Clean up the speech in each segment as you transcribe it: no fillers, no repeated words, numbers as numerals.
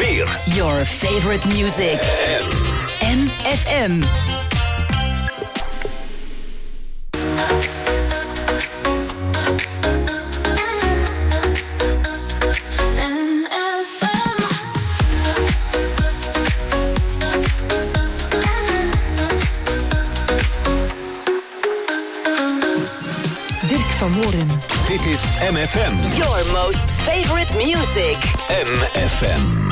Weer. Your favorite music. MFM. Dit is MFM. Your most favorite music. MFM.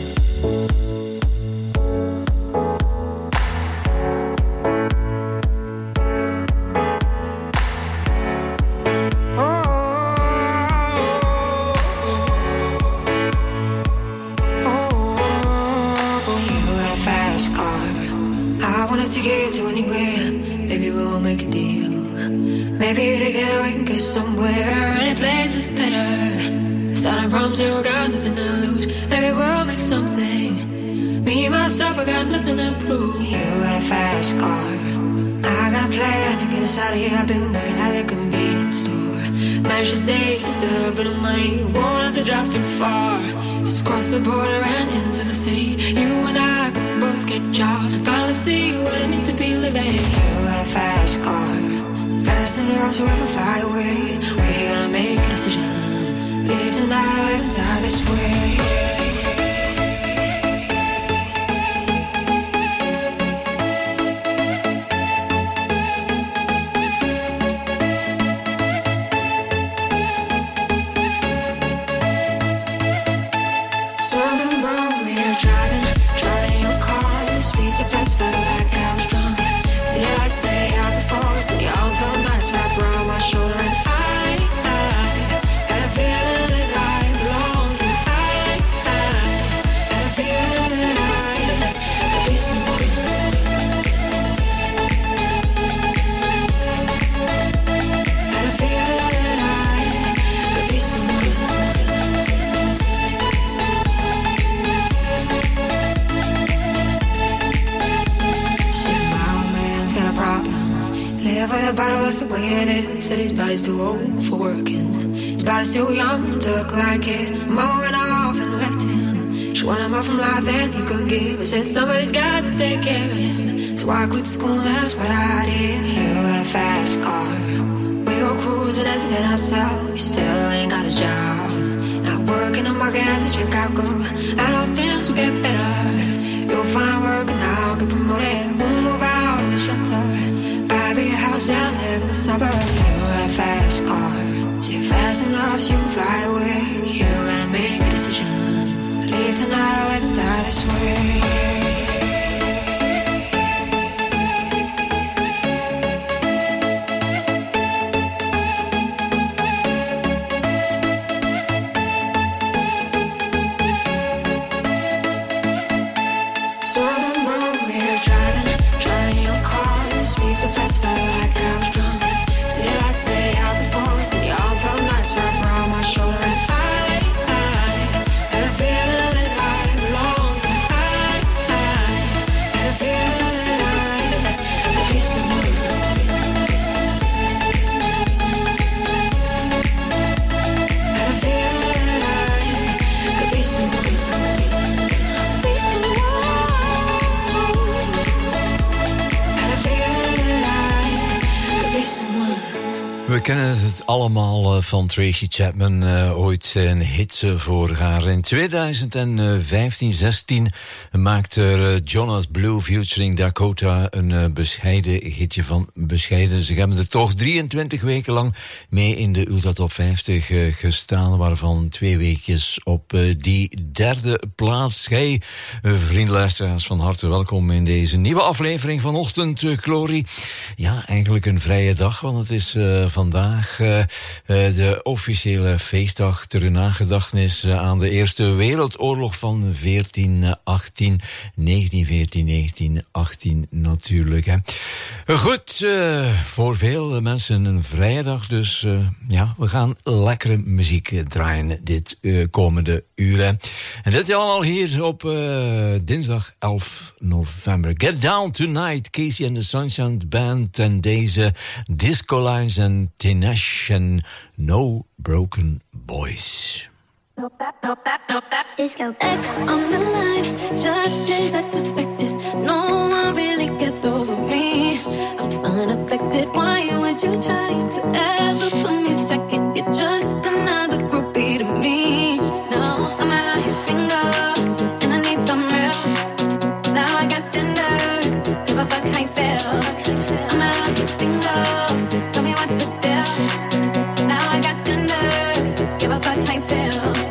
Maybe together we can get somewhere. Any place is better. Starting from zero, got nothing to lose. Maybe we'll make something. Me, myself, I got nothing to prove. You got a fast car. I got a plan to get us out of here. I've been working at the convenience store. Managed to save just a little bit of money. Won't have to drive too far. Just cross the border and into the city. You and I can both get jobs and finally see what it means to be living. You got a fast car. Fast enough so we can fly away. We're gonna make a decision. Live tonight or live and die this way. So I remember we were driving your car. The speed so fast, felt like I was drunk. City lights stay out before us, and the arm felt nice wrapped around my shoulder. And I had a feeling that I belonged. And I had a feeling that I could be someone. Had a feeling that I could be someone. Live with a bottle, that's the way it is. Said his body's too old for working. His body's too young to look like his. Mama went off and left him. She wanted more from life than he could give. I said somebody's got to take care of him. So I quit school, that's what I did. You got a fast car. We go cruising, entertain ourselves. You still ain't got a job. Not working the market as a checkout girl. I know things will get better. You'll find work and I'll get promoted. We'll move out of the shelter. Buy a bigger house and live in the suburbs. You got a fast car. See fast enough so you can fly away. You gotta make a decision. Leave tonight or live and die this way. We kennen het allemaal van Tracy Chapman, ooit een hit voor haar. In 2015-16 maakte Jonas Blue featuring Dakota een bescheiden hitje van bescheiden. Ze hebben er toch 23 weken lang mee in de Ultra Top 50 gestaan, waarvan 2 weekjes op die derde plaats. Hey, vrienden luisteraars, van harte welkom in deze nieuwe aflevering van Ochtend Glorie. Ja, eigenlijk een vrije dag, want het is vandaag de officiële feestdag ter nagedachtenis aan de Eerste Wereldoorlog van 1918 natuurlijk. Hè. Goed, voor veel mensen een vrije dag, dus ja, we gaan lekkere muziek draaien dit komende uur. Hè. En dit allemaal hier op dinsdag 11 november. Get Down Tonight, Casey and the Sunshine Band en deze Disco Lines en Tenash en No Broken Boys. Disco. X on the line, just as I suspected. No one really gets over me. I'm unaffected. Why would you try to ever put me second? You're just another groupie to me. No, I'm out here single, and I need some real. Now I got standards. Give a fuck how you feel. I'm out here single. Tell me what's the deal. Now I got standards. Give a fuck how you feel.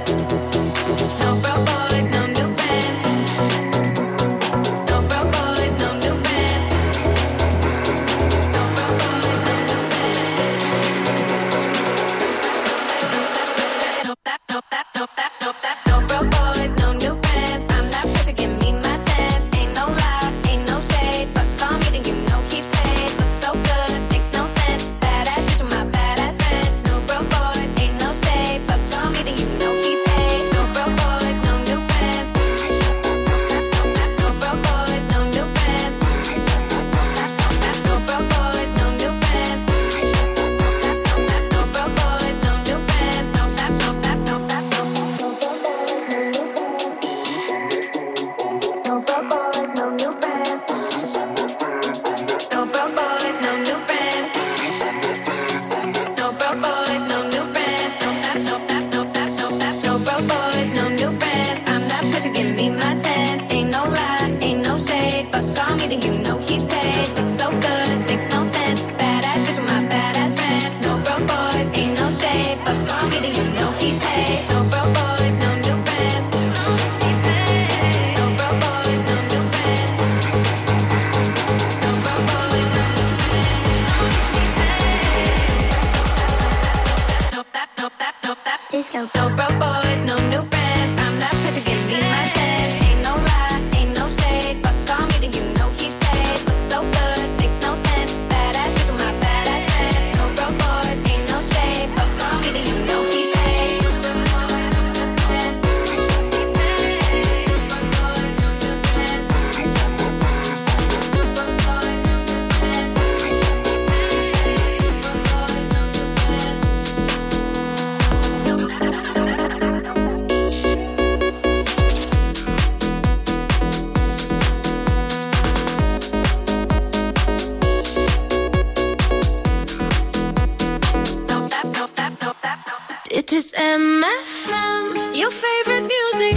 It is MFM, your favorite music.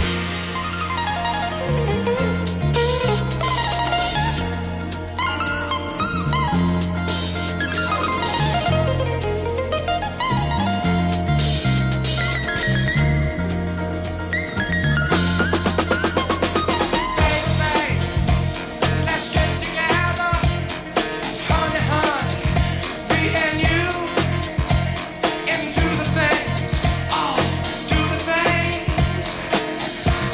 Into the things, oh, do the things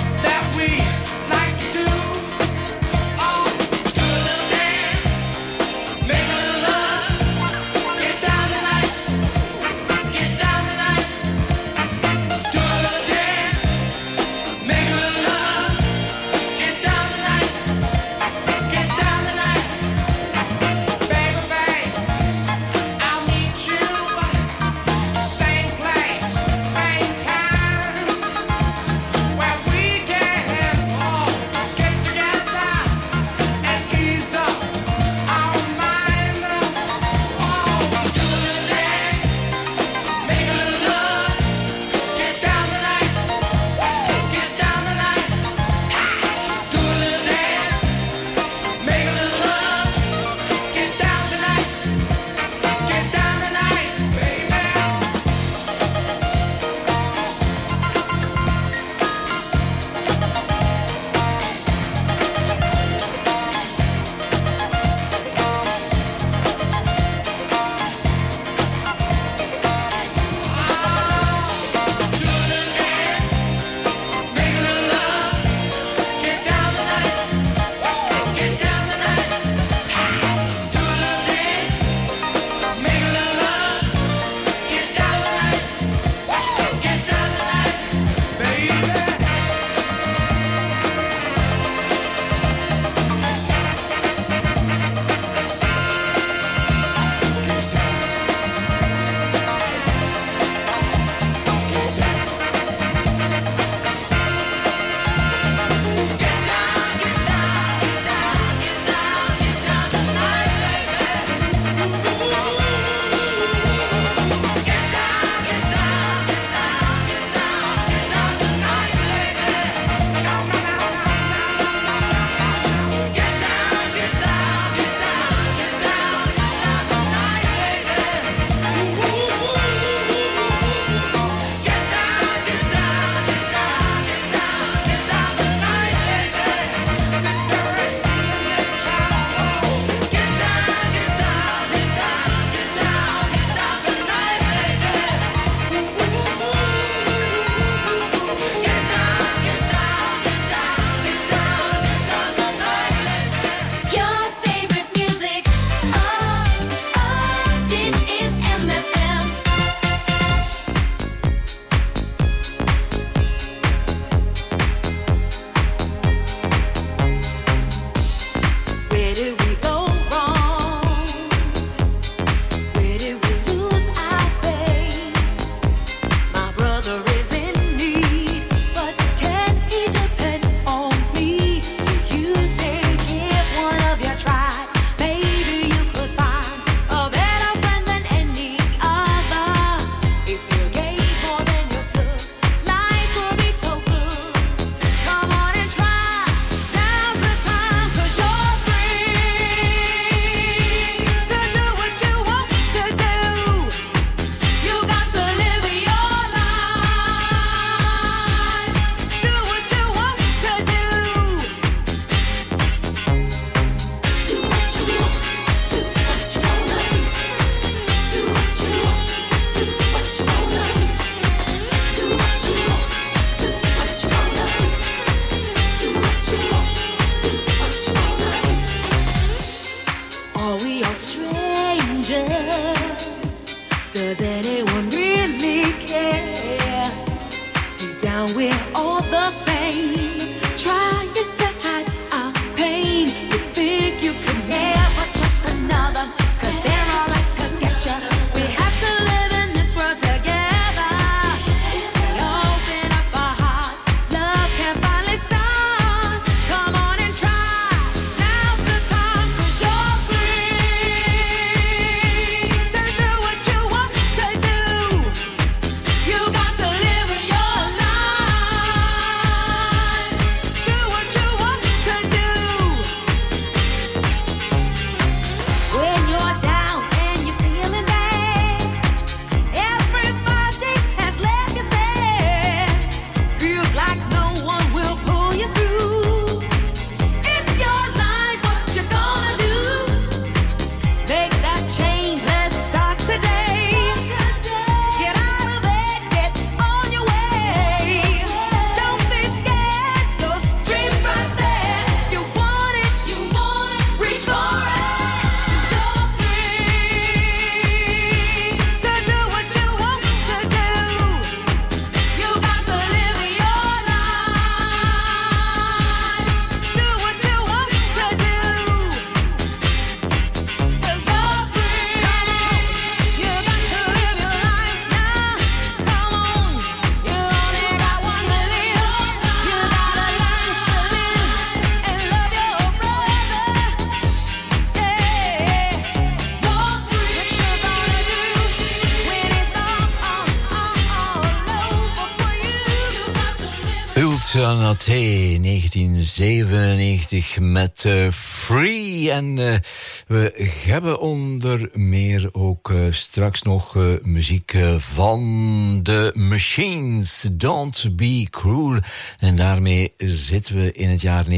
Naté 1997 met Free. En we hebben onder meer ook straks nog muziek van The Machines. Don't Be Cruel. En daarmee zitten we in het jaar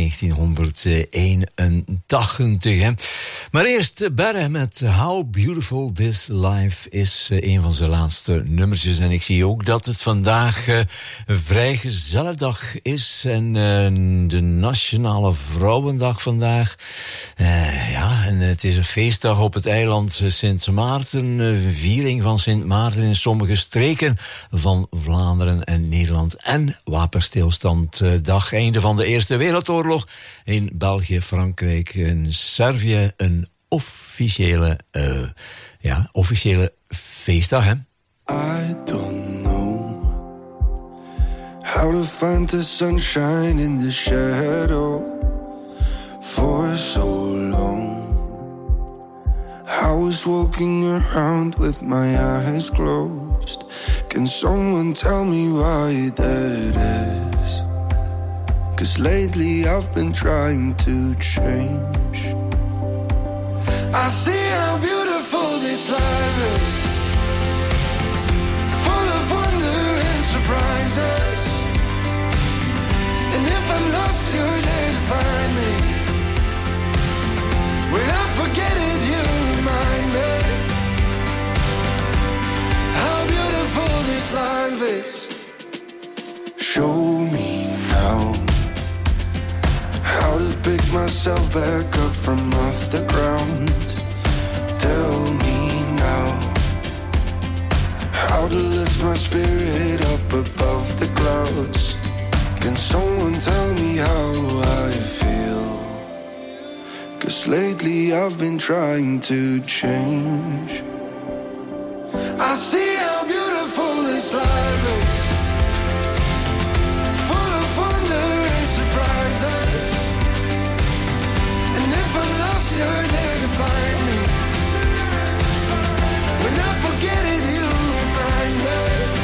1981. Hè. Maar eerst Berre met How Beautiful This Life is een van zijn laatste nummertjes. En ik zie ook dat het vandaag Vrijgezellendag is en de Nationale Vrouwendag vandaag. Ja, en het is een feestdag op het eiland Sint Maarten. Viering van Sint Maarten in sommige streken van Vlaanderen en Nederland. En wapenstilstanddag, einde van de Eerste Wereldoorlog in België, Frankrijk en Servië. Een officiële feestdag, hè? I don't know how to find the sunshine in the shadow for so long. I was walking around with my eyes closed. Can someone tell me why that is? 'Cause lately I've been trying to change. I see how beautiful this life is, full of wonder and surprises. And if I'm lost, you're there to find me. When I forget it, you remind me how beautiful this life is. Show me now how to pick myself back up from off the ground. Tell me now how to lift my spirit up above the clouds. Can someone tell me how I feel? 'Cause lately I've been trying to change. I see how beautiful this life is, full of wonder and surprises. And if I'm lost, you're there to find me. When I forget it, you remind me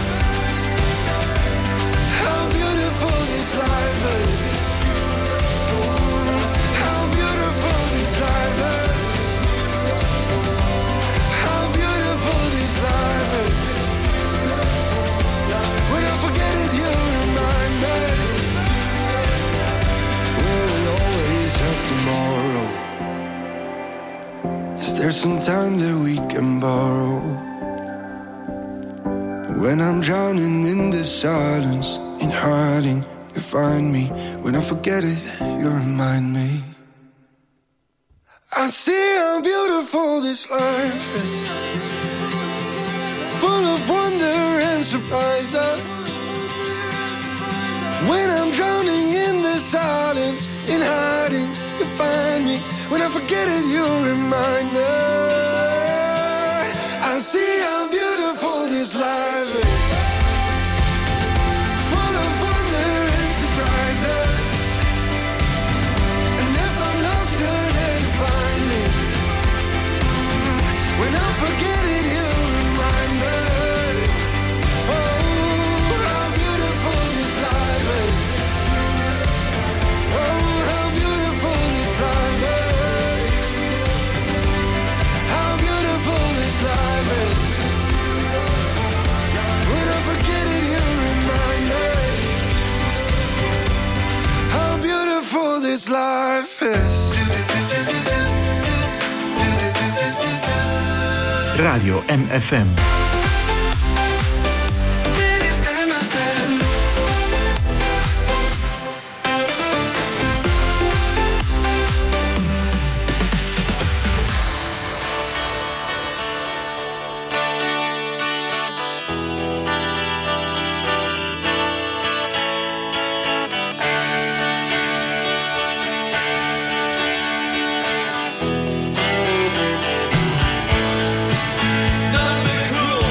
how beautiful this life is. How beautiful this life is. How beautiful this life is. When I forget it, you remind me. Will we always have tomorrow? Is there some time that we can borrow? When I'm drowning in the silence, in hiding, you find me. When I forget it, you remind me. I see how beautiful this life is, full of wonder and surprises. When I'm drowning in the silence, in hiding, you find me. When I forget it, you remind me. I see how beautiful this life is, full of wonder and surprises. And if I'm lost, you're there to find me. When I forget it, you remind me. Oh, how beautiful this life is. Oh, how beautiful this life is. How beautiful this life is. When I forget it, you remind me how beautiful this life is. Radio MFM. Don't be cruel.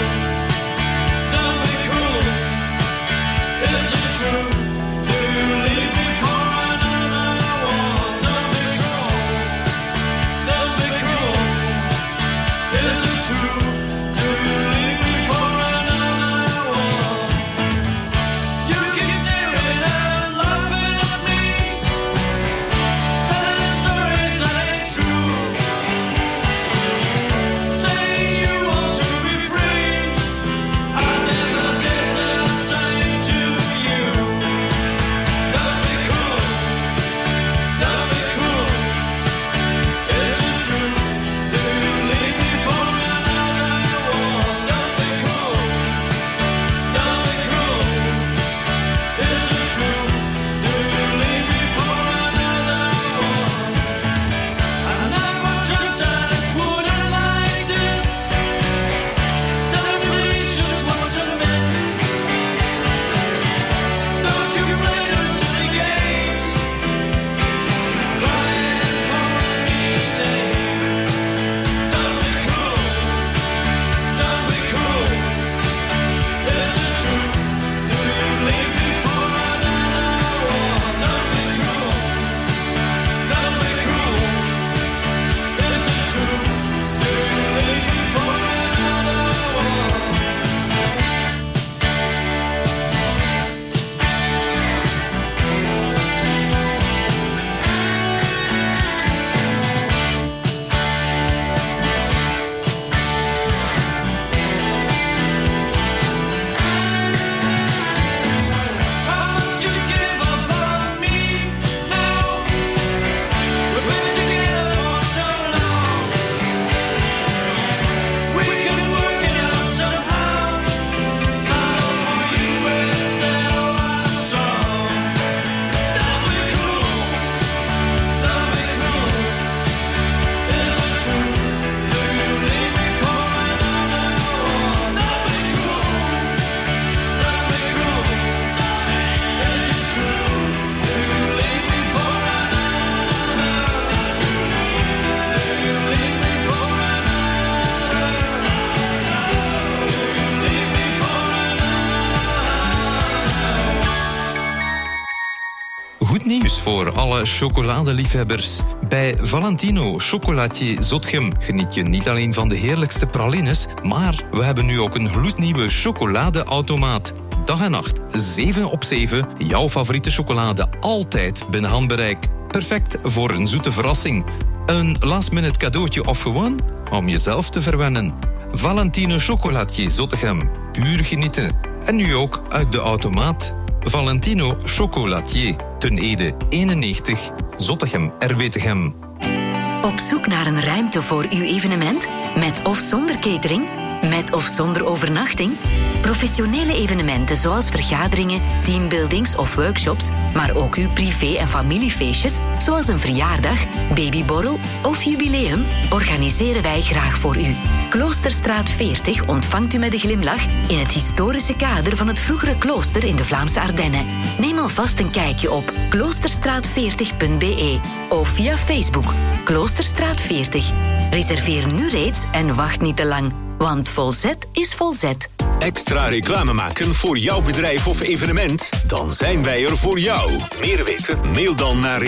nieuws voor alle chocoladeliefhebbers. Bij Valentino Chocolatier Zottegem geniet je niet alleen van de heerlijkste pralines, maar we hebben nu ook een gloednieuwe chocoladeautomaat. Dag en nacht, 7 op 7, jouw favoriete chocolade altijd binnen handbereik. Perfect voor een zoete verrassing. Een last-minute cadeautje of gewoon om jezelf te verwennen. Valentino Chocolatier Zottegem, puur genieten. En nu ook uit de automaat. Valentino Chocolatier, Ten Ede 91, Zottegem, Erwetegem. Op zoek naar een ruimte voor uw evenement? Met of zonder catering? Met of zonder overnachting? Professionele evenementen zoals vergaderingen, teambuildings of workshops, maar ook uw privé- en familiefeestjes, zoals een verjaardag, babyborrel of jubileum, organiseren wij graag voor u. Kloosterstraat 40 ontvangt u met een glimlach in het historische kader van het vroegere klooster in de Vlaamse Ardennen. Neem alvast een kijkje op kloosterstraat40.be of via Facebook Kloosterstraat 40. Reserveer nu reeds en wacht niet te lang, want volzet is volzet. Extra reclame maken voor jouw bedrijf of evenement? Dan zijn wij er voor jou. Meer weten? Mail dan naar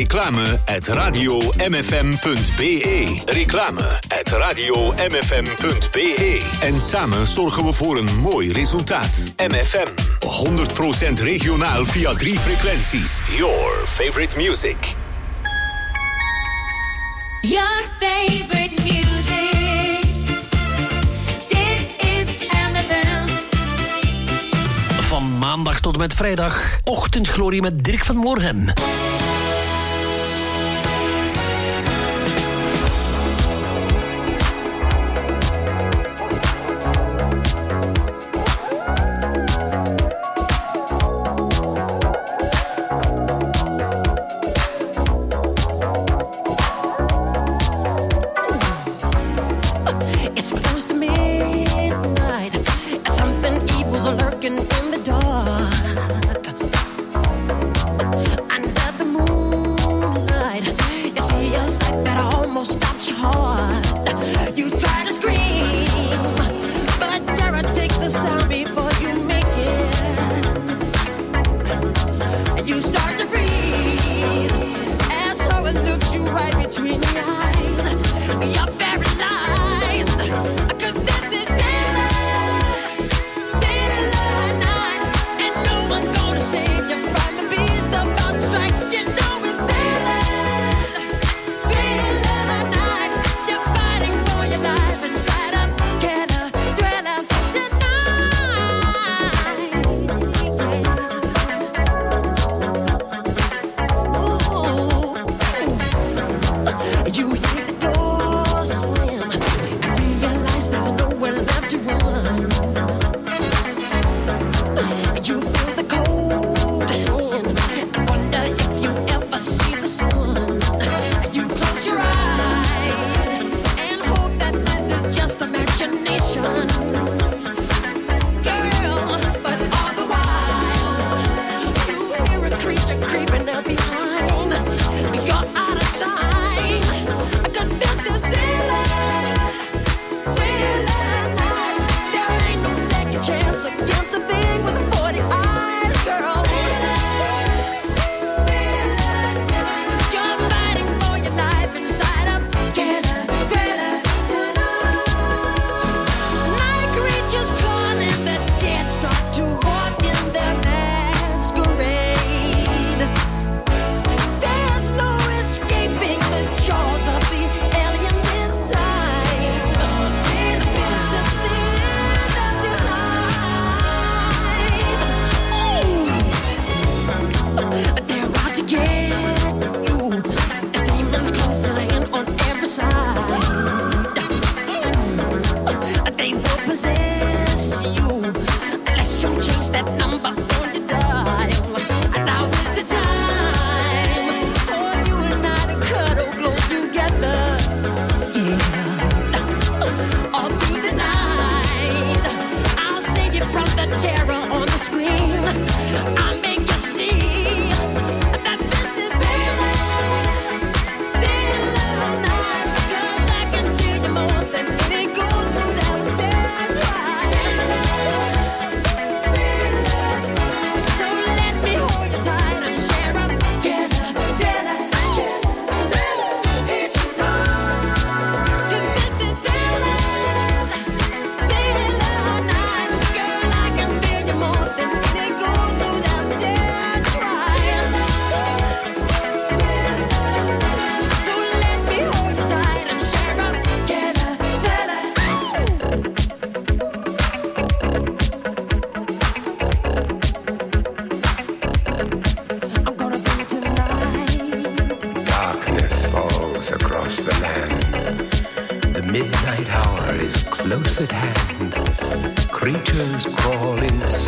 reclame@radiomfm.be. Reclame@radiomfm.be. En samen zorgen we voor een mooi resultaat. MFM. 100% regionaal via 3 frequenties. Your favorite music. Your favorite music. Van maandag tot en met vrijdag. Ochtendglorie met Dirk van Moorhem. Chance against the thing with the 40 eyes, girl.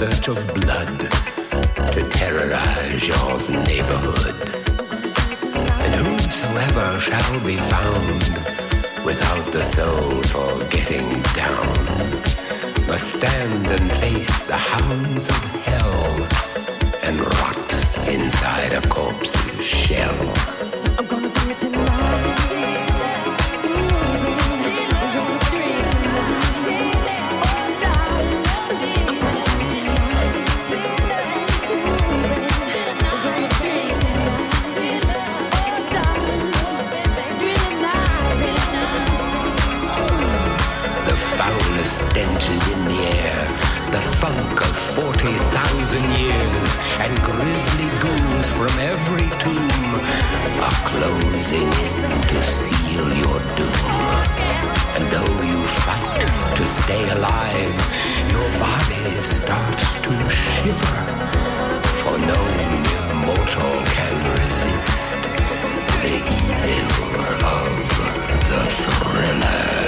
search of blood to terrorize your neighborhood. And whosoever shall be found without the soul for getting down must stand and face the hounds of hell and rot inside a corpse's shell. I'm gonna bring it to life. Stenches in the air, the funk of 40,000 years, and grisly ghouls from every tomb are closing in to seal your doom. And though you fight to stay alive, your body starts to shiver, for no mortal can resist the evil of the thriller.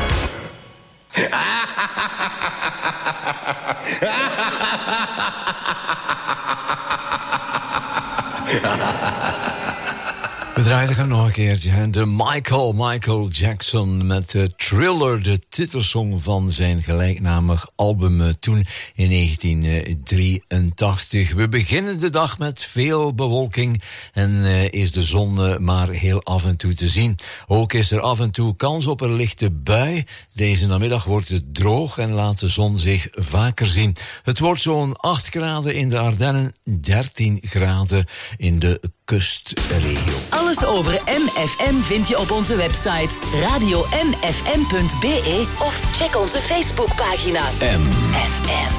We draaien hem nog een keertje. De Michael Jackson met Thriller, de titelsong van zijn gelijknamig album toen in 1983. We beginnen de dag met veel bewolking en is de zon maar heel af en toe te zien. Ook is er af en toe kans op een lichte bui. Deze namiddag wordt het droog en laat de zon zich vaker zien. Het wordt zo'n 8 graden in de Ardennen, 13 graden in de kustregio. Alles over MFM vind je op onze website radio-mfm.be of check onze Facebookpagina MFM.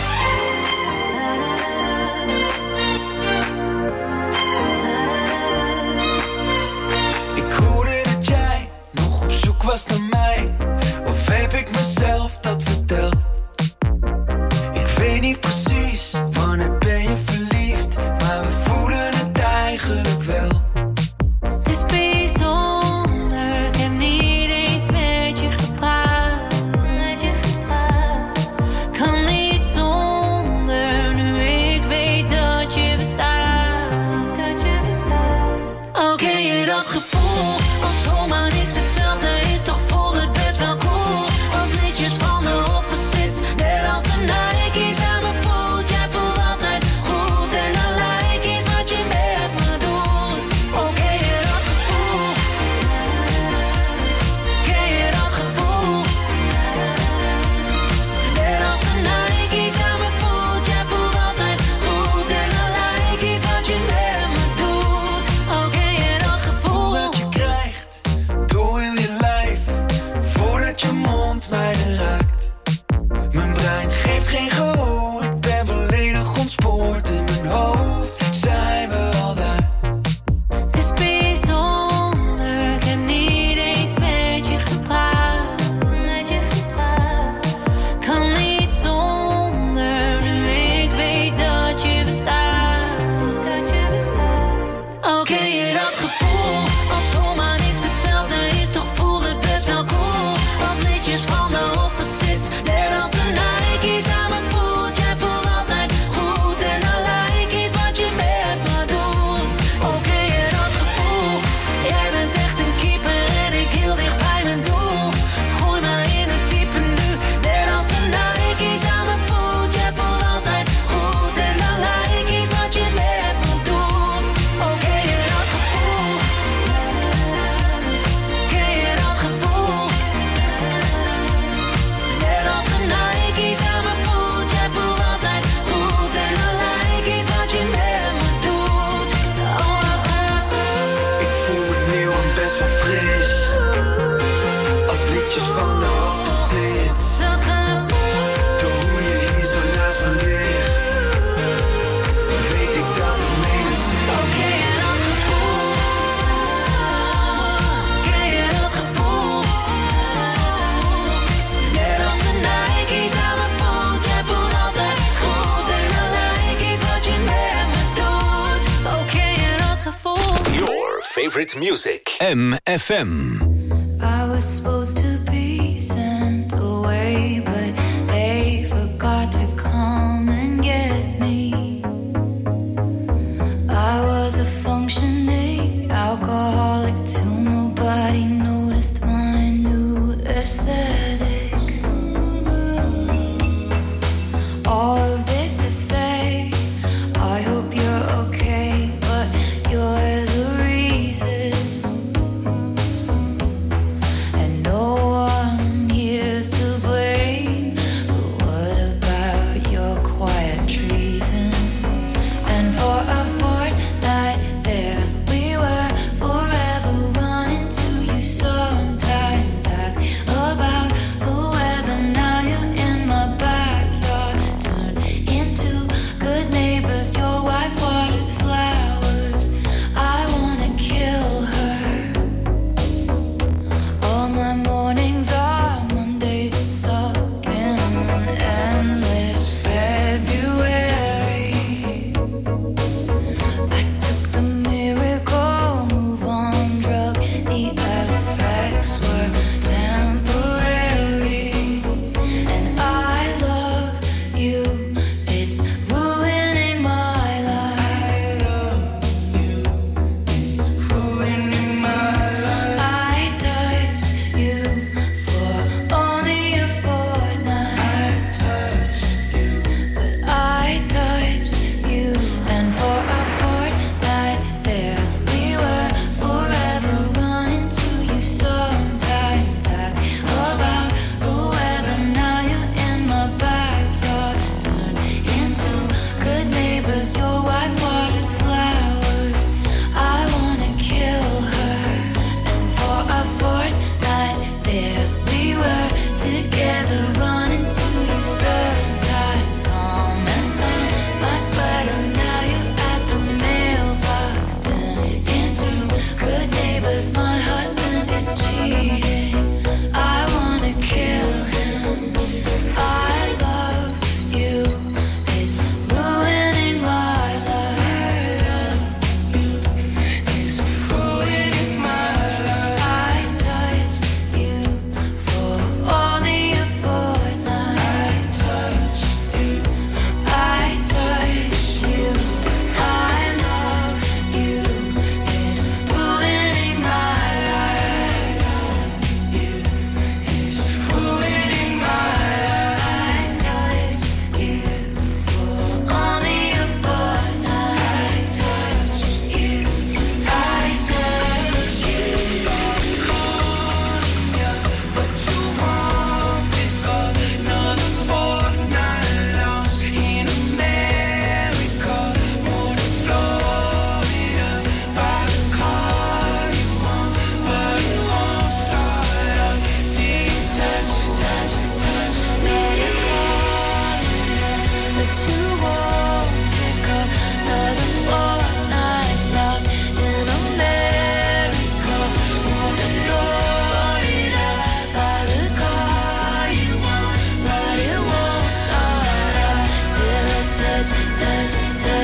Ik hoorde dat jij nog op zoek was naar mij, of heb ik mezelf dat verteld? Ik weet niet precies wanneer ben je verliefd, maar we voelen het eigenlijk wel. Het is bijzonder, ik heb niet eens met je gepraat. Kan niet zonder, nu ik weet dat je bestaat. Oh, ken je dat gevoel, als zomaar niks hetzelfde is, toch voelt het best wel cool. Als liedjes van de opposites, net als de Nike's aan me voelt. Jij voelt altijd goed en dan lijkt iets wat je met me doet. Oh, ken je dat gevoel? Ken je dat gevoel? Net als de Nike's aan me voelt. Jij voelt altijd goed en dan lijkt iets wat je met me doet. Oh, ken je dat gevoel? Dat je krijgt door heel je lijf, voordat je mond mij raakt. Mijn brein geeft geen gehoor, ik ben volledig ontspoord. In mijn hoofd zijn we al daar. Het is bijzonder, ik heb niet eens met je gepraat. Kan niet zonder, nu ik weet dat je bestaat. Oh, ken je dat gevoel, als zomaar niks hetzelfde is, toch voelt het best wel cool. Als liedjes van de opposites, net als de Nike's aan me voelt. Jij voelt altijd goed en dan lijkt iets wat je met me doet. Oh, ken je dat gevoel? Jij bent echt een keeper en ik heel dicht bij mijn doel. Gooi me in het diepe nu, net als de Nike's aan me voelt. Jij voelt altijd goed en dan lijkt iets wat je met me doet. Oh, ken je dat gevoel? Ken je dat gevoel? Net als de Nike's aan me voelt. Jij voelt altijd goed en dan lijkt iets wat je met me doet. Oh, dat gaat goed. Ik voel het nieuw en best wel fris, als liedjes van de opposites. Dat gaat goed. Door hoe je hier zo naast me ligt, weet ik dat het medicijn Oh, ken je dat gevoel? Ken je dat gevoel? Net als de Nike's aan me voelt. Jij voelt altijd goed en dan lijkt iets wat je met me doet. Oh, ken je dat gevoel? Your favorite music. MFM. I was supposed to be sent away, but they forgot to come and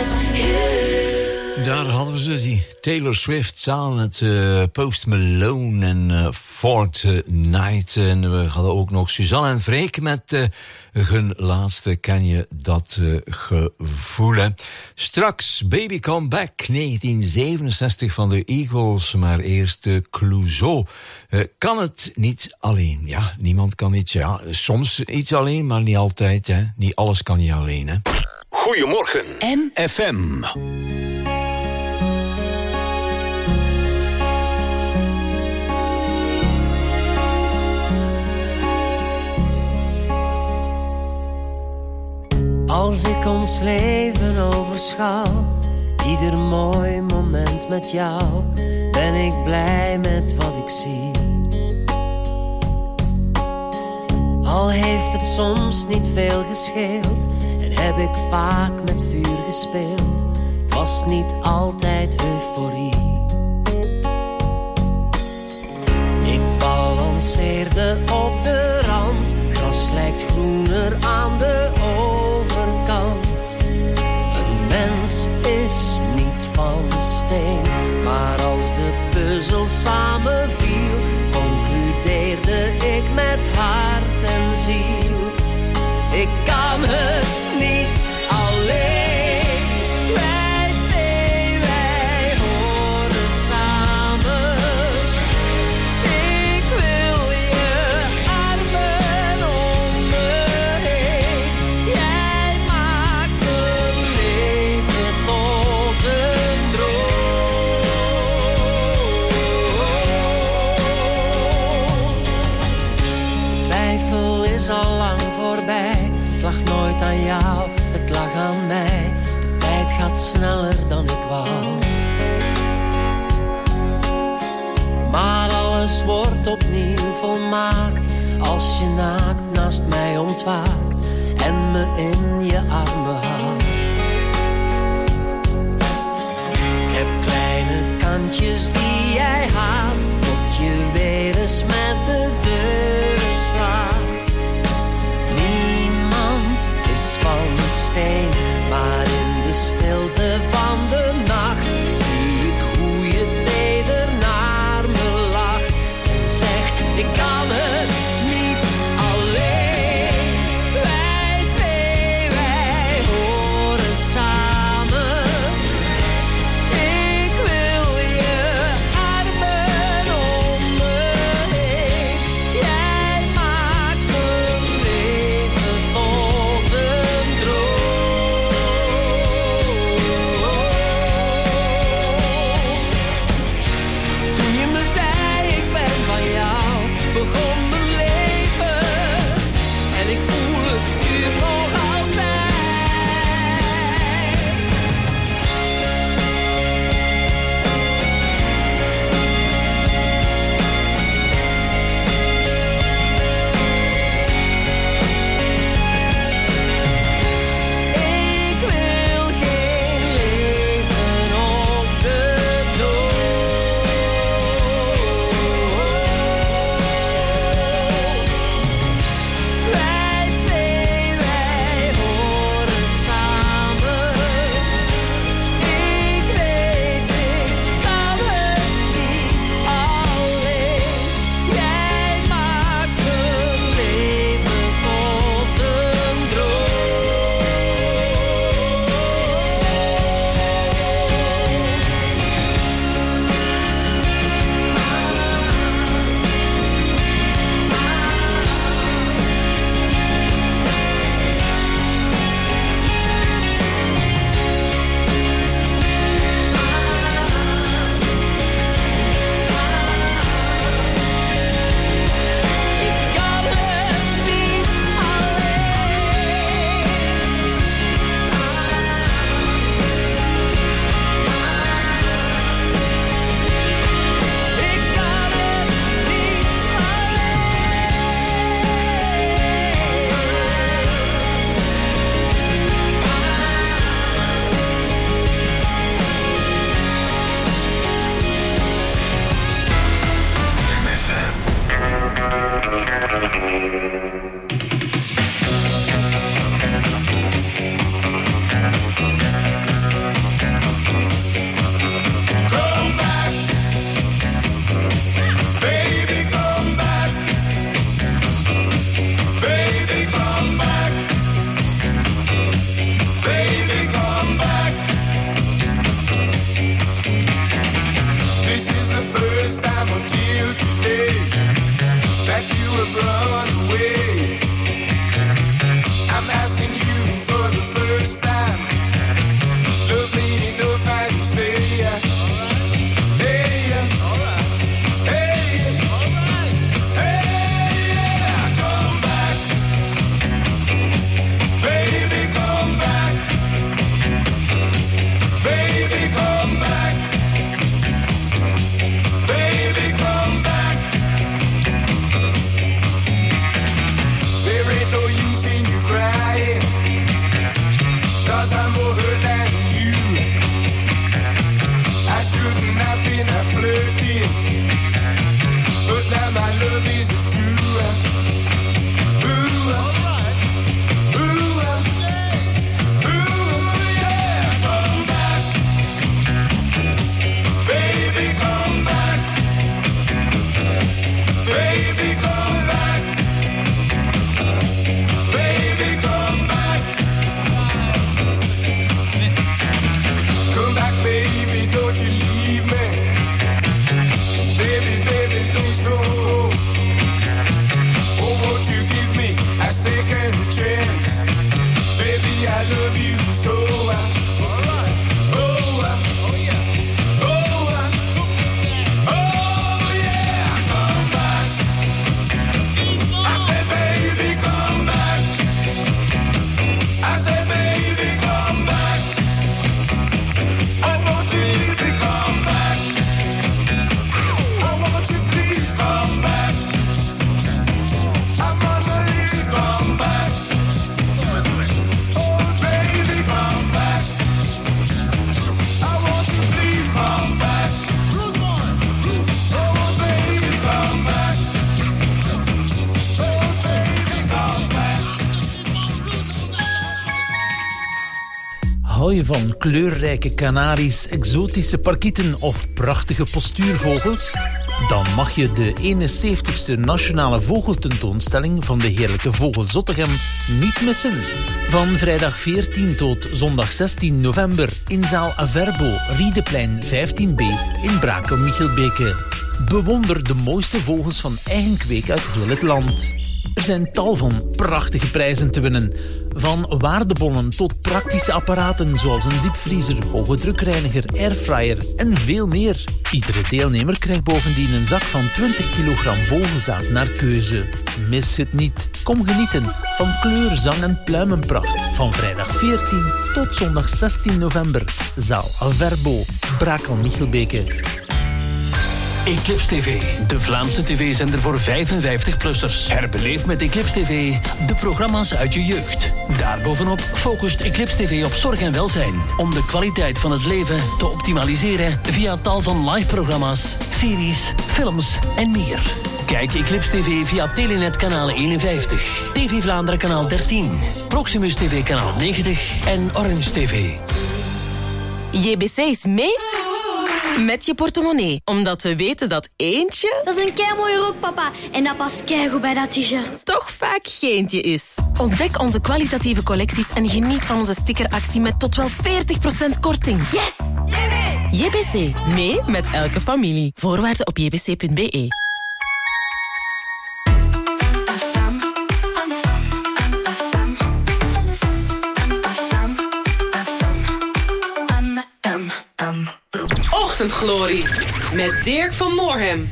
Daar hadden we ze, die Taylor Swift samen met Post Malone en Fortnite. En we hadden ook nog Suzanne en Freek met hun laatste Ken je dat gevoel. Hè? Straks Baby Come Back 1967 van de Eagles, maar eerst Clouseau. Kan het niet alleen? Ja, niemand kan iets. Ja, soms iets alleen, maar niet altijd. Hè? Niet alles kan je alleen. Hè? Goedemorgen, FM. Als ik ons leven overschouw, ieder mooi moment met jou, ben ik blij met wat ik zie. Al heeft het soms niet veel gescheeld en heb ik vaak met vuur gespeeld, het was niet altijd euforie. Ik balanceerde op de rand, gras lijkt groener aan de overkant. Een mens is niet van steen, maar als de puzzel samenviel, concludeerde ik met hart en ziel. Ik kan het niet alleen. Wij twee, wij horen samen. Ik wil je armen om me heen. Jij maakt mijn leven tot een droom. Twijfel is al lang voorbij. Het lag nooit aan jou, het lag aan mij. De tijd gaat sneller dan ik wou. Maar alles wordt opnieuw volmaakt als je naakt naast mij ontwaakt en me in je armen houdt. Ik heb kleine kantjes die jij haat, tot je weer eens met de deuren slaat. Niemand is van steen, maar in de stilte van de nacht zie ik hoe je teder naar me lacht en zegt: ik kan het niet alleen. Wij twee, wij horen je van kleurrijke kanaries, exotische parkieten of prachtige postuurvogels? Dan mag je de 71ste Nationale Vogeltentoonstelling van de Heerlijke Vogel Zottegem niet missen. Van vrijdag 14 tot zondag 16 november in zaal Averbo, Riedeplein 15b in Brakel-Michelbeke. Bewonder de mooiste vogels van eigen kweek uit heel het land. Er zijn tal van prachtige prijzen te winnen. Van waardebonnen tot praktische apparaten zoals een diepvriezer, hoge drukreiniger, airfryer en veel meer. Iedere deelnemer krijgt bovendien een zak van 20 kilogram vogelzaad naar keuze. Mis het niet. Kom genieten van kleur, zang en pluimenpracht. Van vrijdag 14 tot zondag 16 november. Zaal Averbo, Brakel-Michelbeke. Eclipse TV, de Vlaamse tv-zender voor 55-plussers. Herbeleef met Eclipse TV de programma's uit je jeugd. Daarbovenop focust Eclipse TV op zorg en welzijn. Om de kwaliteit van het leven te optimaliseren via tal van live-programma's, series, films en meer. Kijk Eclipse TV via Telenet kanaal 51, TV Vlaanderen kanaal 13, Proximus TV kanaal 90 en Orange TV. JBC is mee met je portemonnee. Omdat we weten dat eentje... Dat is een keimooie rok, papa. En dat past keigoed bij dat t-shirt. Toch vaak geentje is. Ontdek onze kwalitatieve collecties en geniet van onze stickeractie met tot wel 40% korting. Yes! JBC. Mee met elke familie. Voorwaarden op jbc.be. Ochtendglorie met Dirk van Moorhem.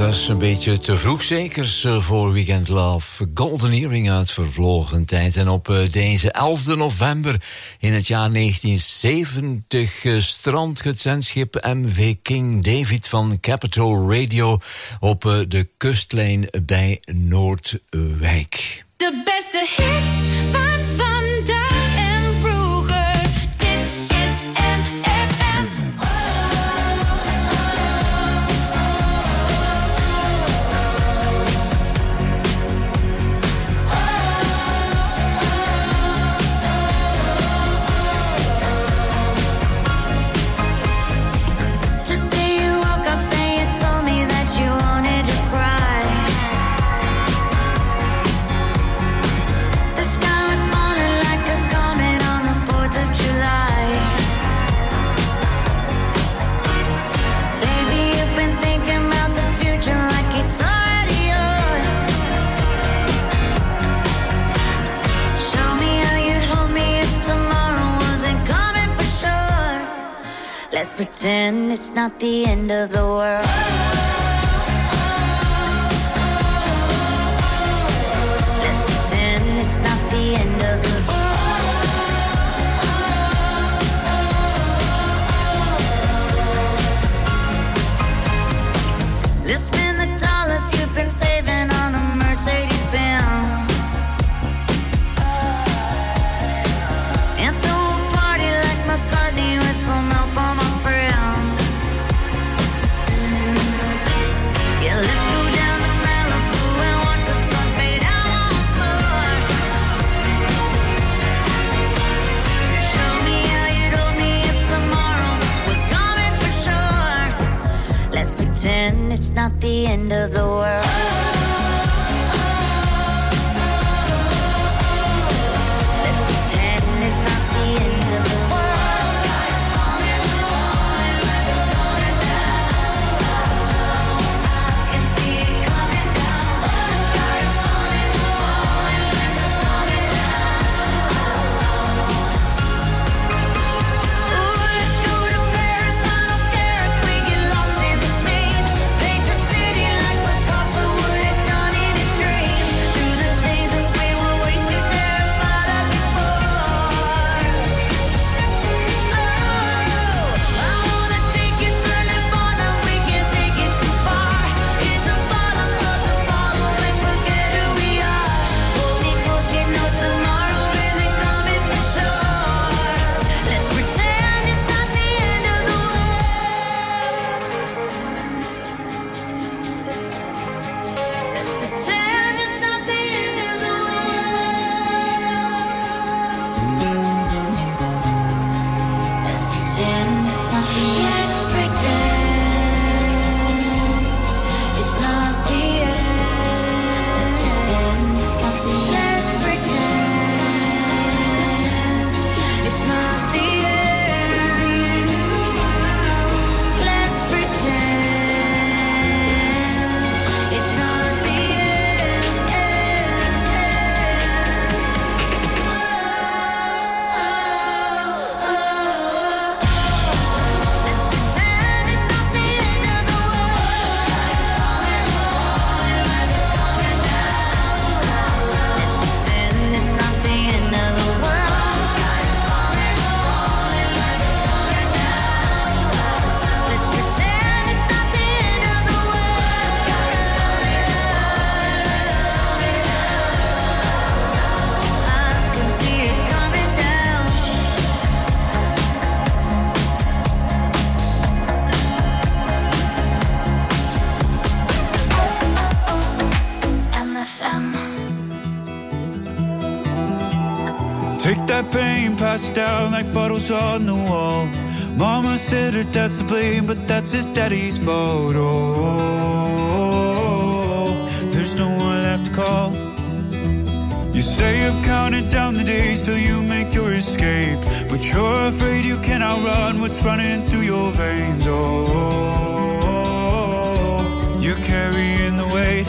dat is een beetje te vroeg zeker voor Weekend Love. Golden Earring uit vervlogen tijd. En op deze 11 november in het jaar 1970 strandt het zendschip MV King David van Capital Radio op de kustlijn bij Noordwijk. De beste hits van vandaag en vroeger. Dit is MFM. Today you woke up and you told me that you wanted to cry. The sky was falling like a comet on the 4th of July. Baby, you've been thinking about the future like it's already yours. Show me how you'd hold me if tomorrow wasn't coming for sure. Let's pretend it's not the end of the world. Let's pretend it's not the end of the world. Let's spend the dollars you've been saving on a Mercedes-Benz and throw a party like McCartney with some help from my friends. Yeah, let's go down to Malibu and watch the sun fade out once more. Show me how you'd hold me if tomorrow was coming for sure. Let's pretend it's not the end of the world. Let's pretend it's not the end of the world. Sky's falling, falling like a coming down. I can see it coming down. The sky's falling, falling like a coming down. Ooh, let's go to Paris. I don't care if we get lost in the scene. Paint the city like Picasso would have done in his dreams. Do the things that we were way too terrified of before. Oh, I wanna take you to Nirvana. We can't take it too far. Hit the bottom of the bottle and forget who we are. Hold me close, you know tomorrow isn't coming for sure. Let's pretend it's not the end of the world. Let's pretend it's not the end of the Let's pretend it's not the end. Let's pretend it's not the end. Let's pretend it's not the Take that pain, pass it down like bottles on the wall. Mama said her dad's to blame, but that's his daddy's fault. Oh, there's no one left to call. You stay up counting down the days till you make your escape, but you're afraid you cannot run what's running through your veins. Oh, you're carrying the weight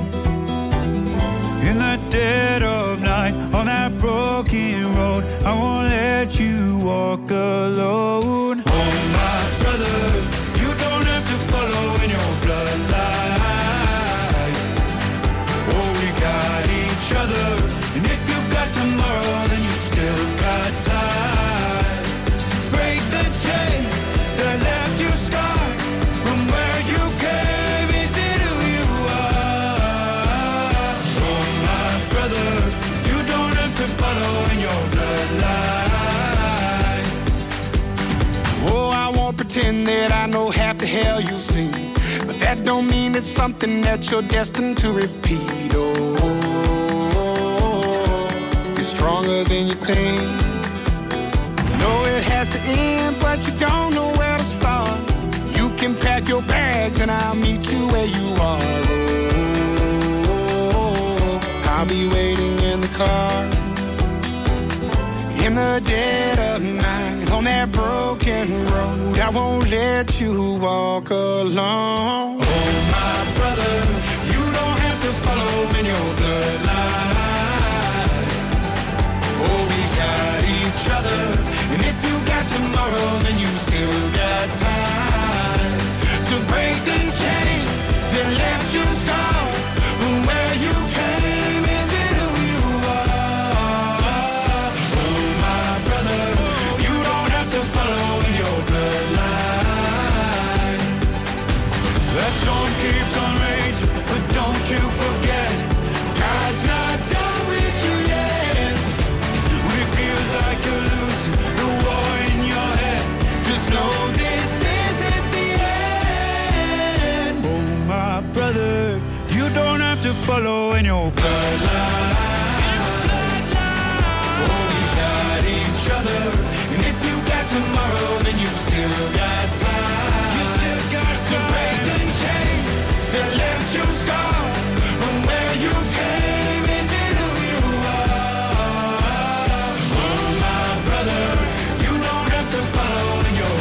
in the dead of night on that broken road. I won't let you walk alone. Oh, my brother, you don't have to follow in your bloodline. I know half the hell you've seen, but that don't mean it's something that you're destined to repeat. Oh, you're stronger than you think. You know it has to end, but you don't know where to start. You can pack your bags and I'll meet you where you are. Oh, I'll be waiting in the car. In the dead of night, on that broken road, I won't let you walk alone. Oh, my brother, you don't have to follow in your bloodline. Oh, we got each other, and if you got tomorrow, then you still got time to break these chains that left you scarred. Where you came isn't who you are. That storm keeps on raging, but don't you forget, God's not done with you yet. When it feels like you're losing the war in your head, just know this isn't the end. Oh, my brother, you don't have to follow in your bloodline. Oh, we got each other, and if you got tomorrow, then you still got time. To break the chains that left you scarred. From where you came isn't who you are. Oh, my brother, you don't have to follow in your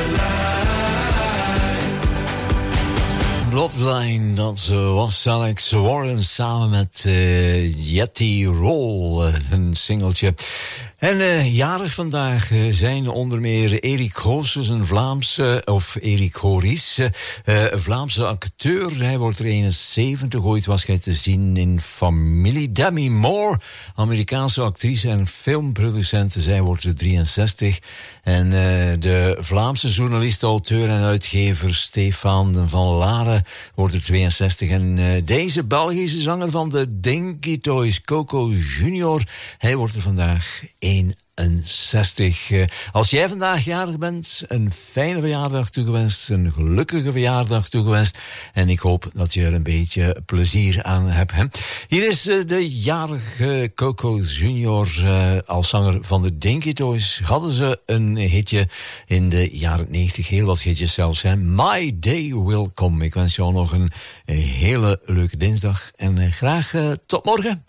bloodline. Bloodline, dat was Alex Warren samen met Yeti Roll, een singeltje. En jarig vandaag zijn onder meer Erik Goossens, een Vlaamse, of Erik Goris, een Vlaamse acteur. Hij wordt er 71, ooit was hij te zien in Familie. Demi Moore, Amerikaanse actrice en filmproducente, zij wordt er 63. En de Vlaamse journalist, auteur en uitgever Stefan van Laren wordt er 62. En deze Belgische zanger van de Dinky Toys, Coco Junior, hij wordt er vandaag 61. Als jij vandaag jarig bent, een fijne verjaardag toegewenst, een gelukkige verjaardag toegewenst. En ik hoop dat je er een beetje plezier aan hebt. Hè? Hier is de jarige Coco Junior als zanger van de Dinky Toys. Hadden ze een hitje in de jaren 90, heel wat hitjes zelfs. Hè? My Day Will Come. Ik wens jou nog een hele leuke dinsdag en graag tot morgen.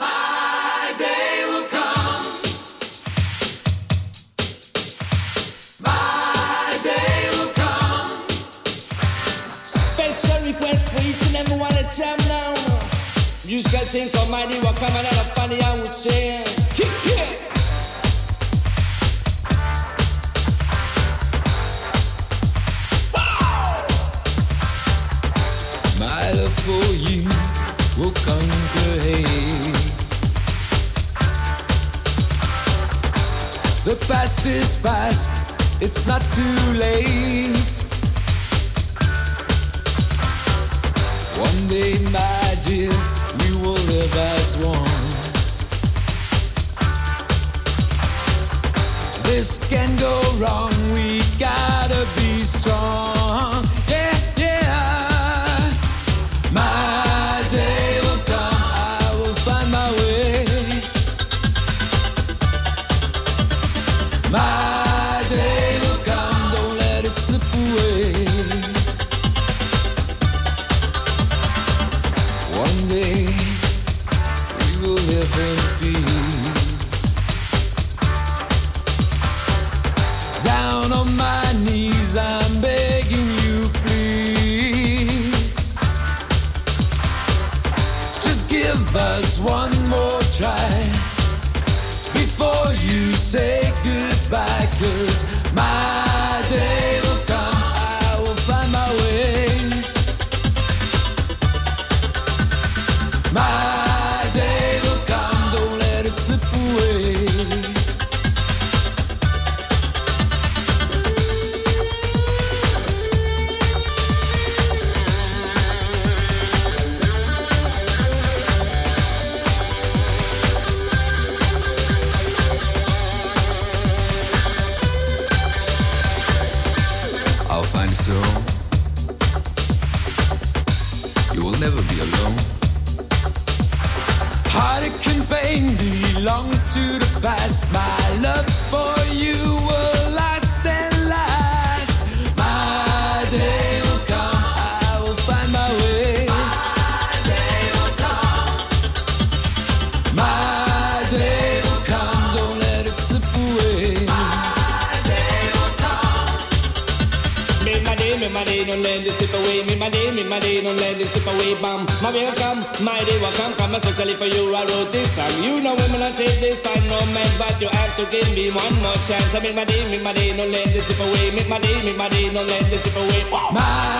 Jam now. Musical thing come mighty what come another funny I would say. Kick it. My love for you will conquer hate. The past is past, it's not too late. One day, my dear, we will live as one. This can go wrong, we gotta be strong. Yeah, yeah. My day will come, I will find my way. My day will come, don't let it slip away. One day we will live in peace. Down on my knees, I'm begging you, please. Just give us one more try before you say goodbye. 'Cause my day will come, I will find my way. My day will come, don't let it slip away. be alone. Heartache and pain belong to the past. My love for you will last and last. My day will come, I will find my way. My day will come. My day will come, don't let it slip away. My day will come. My day, don't let it slip away. My day, don't let it slip away. Bam, my day will come, my day will come especially for you. I wrote this song. You know women I take this fine romance, but you have to give me one more chance. I make my day, don't let it slip away. Make my day, don't let it slip away. My